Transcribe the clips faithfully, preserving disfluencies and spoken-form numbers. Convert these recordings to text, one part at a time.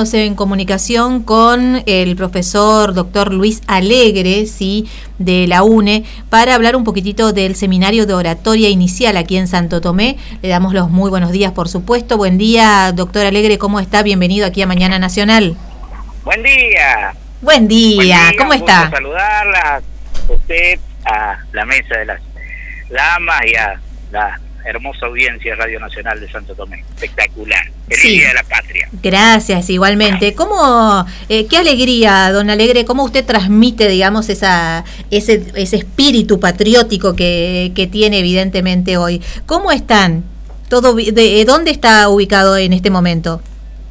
estamos en comunicación con el profesor doctor Luis Alegre, sí, de la UNE, para hablar un poquitito del seminario de oratoria inicial aquí en Santo Tomé. Le damos los muy buenos días, por supuesto. Buen día, doctor Alegre, ¿cómo está? Bienvenido aquí a Mañana Nacional. Buen día. Buen día, Buen día ¿cómo está? Gusto saludarla, a usted, a la mesa de las damas y a la hermosa audiencia de Radio Nacional de Santo Tomé. Espectacular. Feliz Sí. Día de la Patria. Gracias, igualmente. ¿Cómo, eh, qué alegría, don Alegre, cómo usted transmite, digamos, esa ese ese espíritu patriótico que, que tiene evidentemente hoy? ¿Cómo están? Todo, de, ¿Dónde está ubicado en este momento?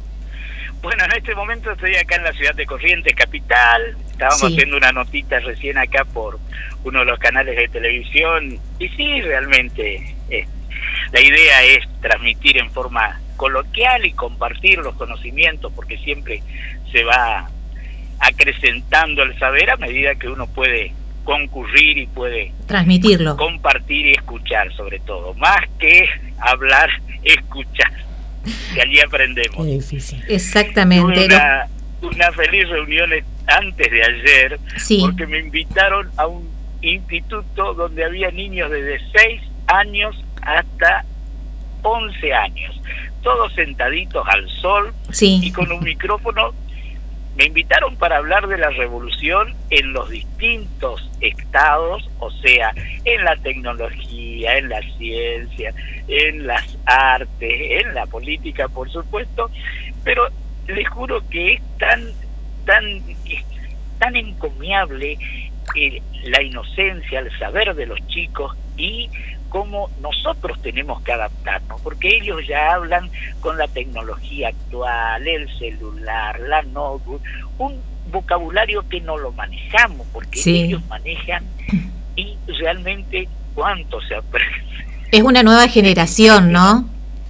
Bueno, en este momento estoy acá en la ciudad de Corrientes, capital. Estábamos Sí. haciendo una notita recién acá por uno de los canales de televisión. Y sí, realmente, eh, la idea es transmitir en forma coloquial y compartir los conocimientos, porque siempre se va acrecentando el saber a medida que uno puede concurrir y puede transmitirlo, compartir y escuchar, sobre todo. Más que hablar, escuchar. Que allí aprendemos. Qué difícil. Exactamente. Tuve una, una feliz reunión antes de ayer, sí. porque me invitaron a un instituto donde había niños desde seis años hasta once años, todos sentaditos al sol, sí. y con un micrófono. Me invitaron para hablar de la revolución en los distintos estados, o sea, en la tecnología, en la ciencia, en las artes, en la política, por supuesto, pero les juro que es tan, tan, tan encomiable eh, la inocencia, el saber de los chicos y cómo nosotros tenemos que adaptarnos, porque ellos ya hablan con la tecnología actual, el celular, la notebook, un vocabulario que no lo manejamos, porque sí. ellos manejan, y realmente cuánto se aprende. Es una nueva generación, ¿no?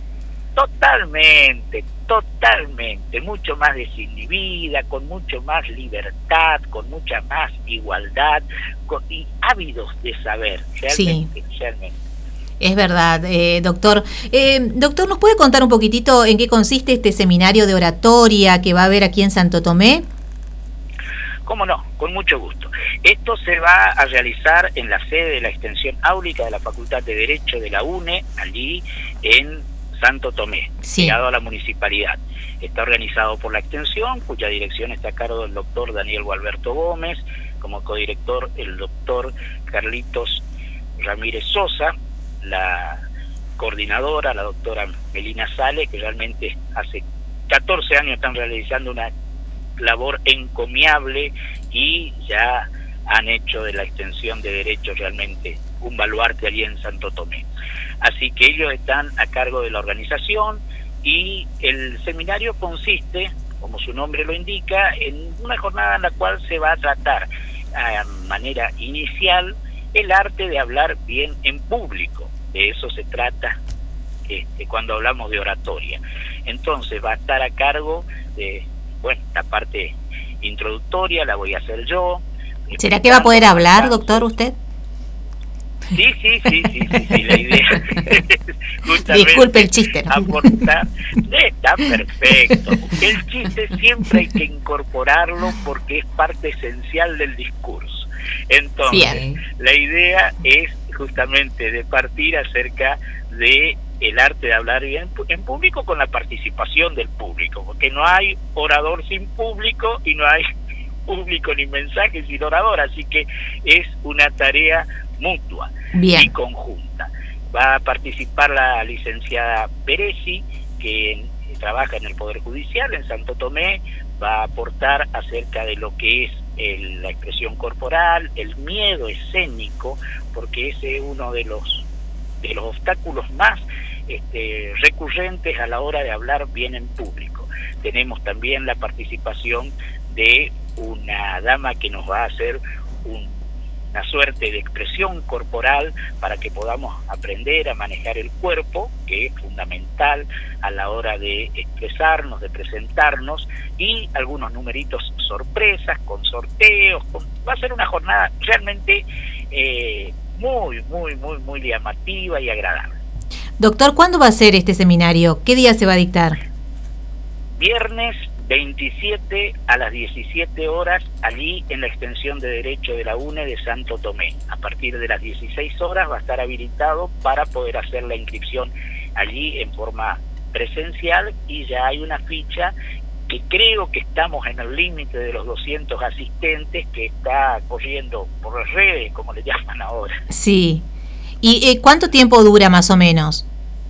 Totalmente, totalmente, mucho más desinhibida, con mucho más libertad, con mucha más igualdad, con, y ávidos de saber, realmente, sí. realmente. Es verdad, eh, doctor. Eh, doctor, ¿nos puede contar un poquitito en qué consiste este seminario de oratoria que va a haber aquí en Santo Tomé? Cómo no, con mucho gusto. Esto se va a realizar en la sede de la extensión áulica de la Facultad de Derecho de la UNE, allí en Santo Tomé, sí. ligado a la municipalidad. Está organizado por la extensión, cuya dirección está a cargo del doctor Daniel Gualberto Gómez, como codirector el doctor Carlitos Ramírez Sosa, la coordinadora, la doctora Melina Sale, que realmente hace catorce años están realizando una labor encomiable y ya han hecho de la extensión de derechos realmente un baluarte allí en Santo Tomé. Así que ellos están a cargo de la organización y el seminario consiste, como su nombre lo indica, en una jornada en la cual se va a tratar a manera inicial el arte de hablar bien en público. De eso se trata este, cuando hablamos de oratoria. Entonces va a estar a cargo de, bueno, la parte introductoria la voy a hacer yo. ¿Será que va a poder hablar, doctor, usted? Sí, sí, sí, sí, sí, sí, la idea es disculpe el chiste, ¿no? Aportar, está perfecto. El chiste siempre hay que incorporarlo porque es parte esencial del discurso. Entonces, bien. La idea es justamente de partir acerca de el arte de hablar bien en público con la participación del público, porque no hay orador sin público y no hay público ni mensaje sin orador, así que es una tarea mutua bien. Y conjunta. Va a participar la licenciada Peresi, que trabaja en el Poder Judicial en Santo Tomé, va a aportar acerca de lo que es el, la expresión corporal, el miedo escénico, porque ese es uno de los de los obstáculos más este, recurrentes a la hora de hablar bien en público. Tenemos también la participación de una dama que nos va a hacer un, una suerte de expresión corporal para que podamos aprender a manejar el cuerpo, que es fundamental a la hora de expresarnos, de presentarnos, y algunos numeritos sorpresas, con sorteos. Con, va a ser una jornada realmente eh, muy, muy, muy, muy llamativa y agradable. Doctor, ¿cuándo va a ser este seminario? ¿Qué día se va a dictar? Viernes veintisiete a las diecisiete horas, allí en la extensión de Derecho de la UNE de Santo Tomé. A partir de las dieciséis horas va a estar habilitado para poder hacer la inscripción allí en forma presencial, y ya hay una ficha que creo que estamos en el límite de los doscientos asistentes, que está corriendo por las redes, como le llaman ahora. Sí. ¿Y eh, cuánto tiempo dura más o menos?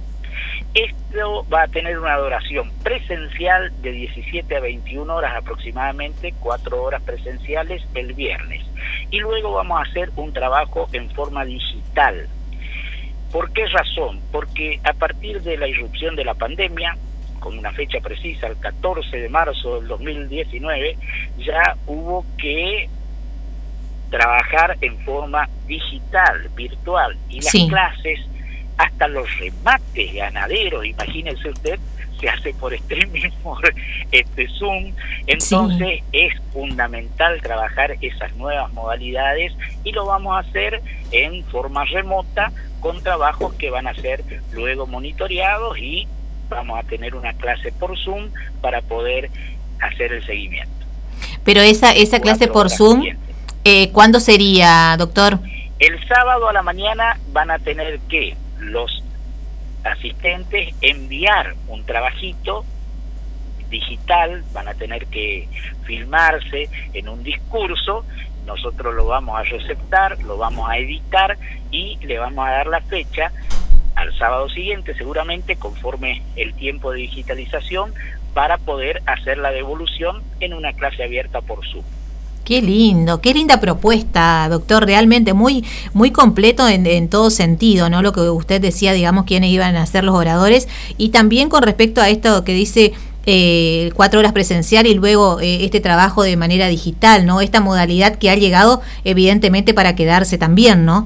Esto va a tener una duración presencial de diecisiete a veintiuna horas aproximadamente, cuatro horas presenciales el viernes. Y luego vamos a hacer un trabajo en forma digital. ¿Por qué razón? Porque a partir de la irrupción de la pandemia, con una fecha precisa, el catorce de marzo del dos mil diecinueve, ya hubo que trabajar en forma digital, virtual, y las sí. clases, hasta los remates ganaderos, imagínense usted, se hace por streaming, por este Zoom. Entonces sí. es fundamental trabajar esas nuevas modalidades, y lo vamos a hacer en forma remota, con trabajos que van a ser luego monitoreados, y vamos a tener una clase por Zoom para poder hacer el seguimiento. Pero esa esa clase por Zoom, eh, ¿cuándo sería, doctor? El sábado a la mañana van a tener que los asistentes enviar un trabajito digital, van a tener que filmarse en un discurso, nosotros lo vamos a receptar, lo vamos a editar y le vamos a dar la fecha al sábado siguiente, seguramente conforme el tiempo de digitalización, para poder hacer la devolución en una clase abierta por Zoom. Qué lindo, qué linda propuesta, doctor, realmente muy muy completo en, en todo sentido, ¿no? Lo que usted decía, digamos, quiénes iban a ser los oradores, y también con respecto a esto que dice eh, cuatro horas presencial y luego eh, este trabajo de manera digital, ¿no? Esta modalidad que ha llegado evidentemente para quedarse también, ¿no?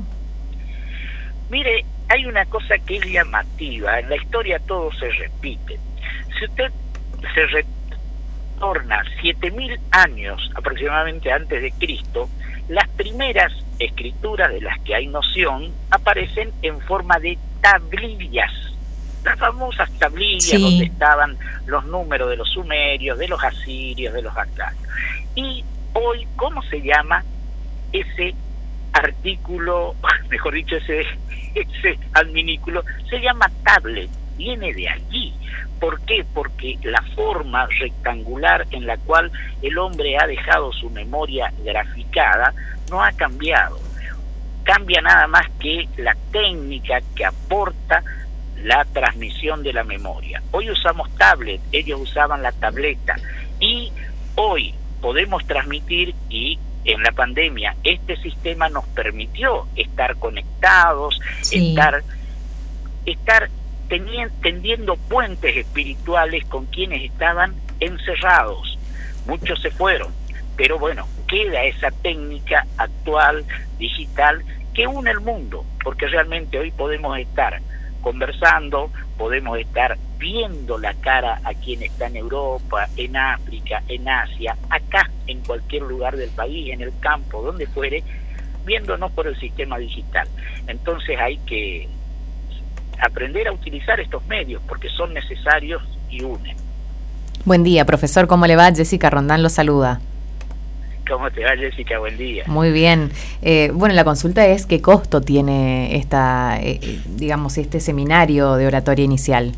Mire, hay una cosa que es llamativa, en la historia todo se repite. Si usted se repite, torna siete mil años aproximadamente antes de Cristo, las primeras escrituras de las que hay noción aparecen en forma de tablillas, las famosas tablillas sí. donde estaban los números de los sumerios, de los asirios, de los acadios. Y hoy, ¿cómo se llama ese artículo, mejor dicho, ese, ese adminículo? Se llama tablet, viene de allí. ¿Por qué? Porque la forma rectangular en la cual el hombre ha dejado su memoria graficada no ha cambiado. Cambia nada más que la técnica que aporta la transmisión de la memoria. Hoy usamos tablet, ellos usaban la tableta, y hoy podemos transmitir, y en la pandemia este sistema nos permitió estar conectados, sí. estar estar tendiendo puentes espirituales con quienes estaban encerrados. Muchos se fueron, pero bueno, queda esa técnica actual, digital, que une el mundo, porque realmente hoy podemos estar conversando, podemos estar viendo la cara a quien está en Europa, en África, en Asia, acá, en cualquier lugar del país, en el campo, donde fuere, viéndonos por el sistema digital. Entonces hay que aprender a utilizar estos medios porque son necesarios y unen. Buen día, profesor, ¿cómo le va? Jessica Rondán lo saluda. ¿Cómo te va, Jessica? Buen día. Muy bien. Eh, bueno, la consulta es ¿qué costo tiene esta, eh, digamos, este seminario de oratoria inicial?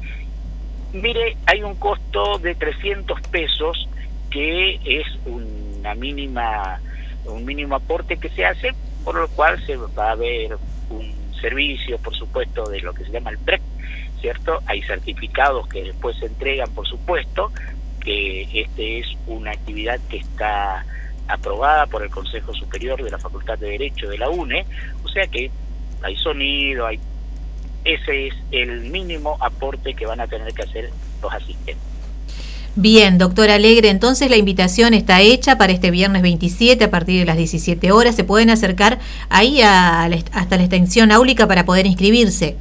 Mire, hay un costo de trescientos pesos que es una mínima, un mínimo aporte que se hace, por lo cual se va a ver un servicio, por supuesto, de lo que se llama el P R E C, ¿cierto? Hay certificados que después se entregan, por supuesto, que este es una actividad que está aprobada por el Consejo Superior de la Facultad de Derecho de la UNE, o sea que hay sonido, hay ese es el mínimo aporte que van a tener que hacer los asistentes. Bien, doctor Alegre, entonces la invitación está hecha para este viernes veintisiete a partir de las diecisiete horas. Se pueden acercar ahí a, a la, hasta la extensión áulica para poder inscribirse.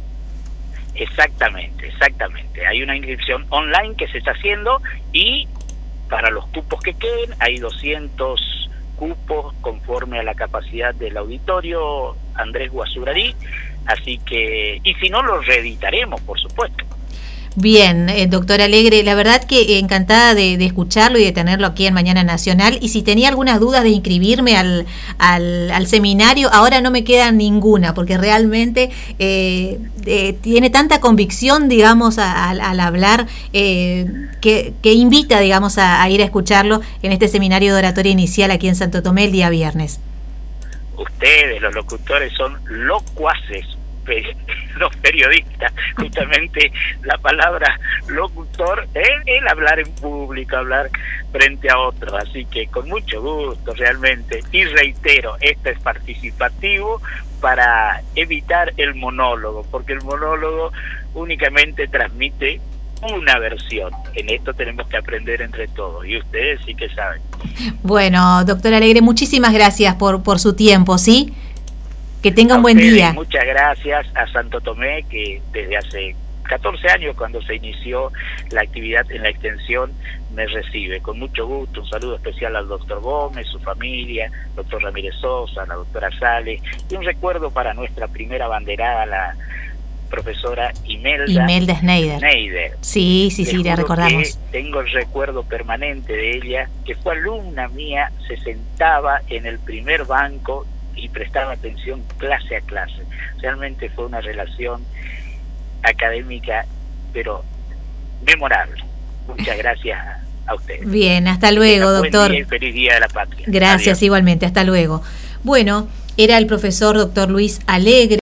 Exactamente, exactamente. Hay una inscripción online que se está haciendo y para los cupos que queden hay doscientos cupos conforme a la capacidad del auditorio Andrés Guazurarí, así que, y si no, los reeditaremos, por supuesto. Bien, eh, doctor Alegre, la verdad que encantada de, de escucharlo y de tenerlo aquí en Mañana Nacional. Y si tenía algunas dudas de inscribirme al, al, al seminario, ahora no me queda ninguna, porque realmente eh, eh, tiene tanta convicción, digamos, a, a, al hablar, eh, que, que invita, digamos, a, a ir a escucharlo en este seminario de oratoria inicial aquí en Santo Tomé el día viernes. Ustedes, los locutores, son locuaces. Los periodistas, justamente la palabra locutor es el hablar en público, hablar frente a otros, así que con mucho gusto realmente, y reitero, esto es participativo para evitar el monólogo, porque el monólogo únicamente transmite una versión. En esto tenemos que aprender entre todos, y ustedes sí que saben. Bueno, doctor Alegre, muchísimas gracias por, por su tiempo, ¿sí? Que tenga un buen ustedes, día. Muchas gracias a Santo Tomé, que desde hace catorce años, cuando se inició la actividad en la extensión, me recibe con mucho gusto. Un saludo especial al doctor Gómez, su familia, doctor Ramírez Sosa, la doctora Sales, y un recuerdo para nuestra primera abanderada, la profesora Imelda, Imelda Schneider. Schneider. Sí, sí, sí, la recordamos. Tengo el recuerdo permanente de ella, que fue alumna mía, se sentaba en el primer banco y prestaba atención clase a clase. Realmente fue una relación académica, pero memorable. Muchas gracias a ustedes. Bien, hasta luego, doctor. Buen día y feliz Día de la Patria. Gracias. Adiós. Igualmente, hasta luego. Bueno, era el profesor doctor Luis Alegre.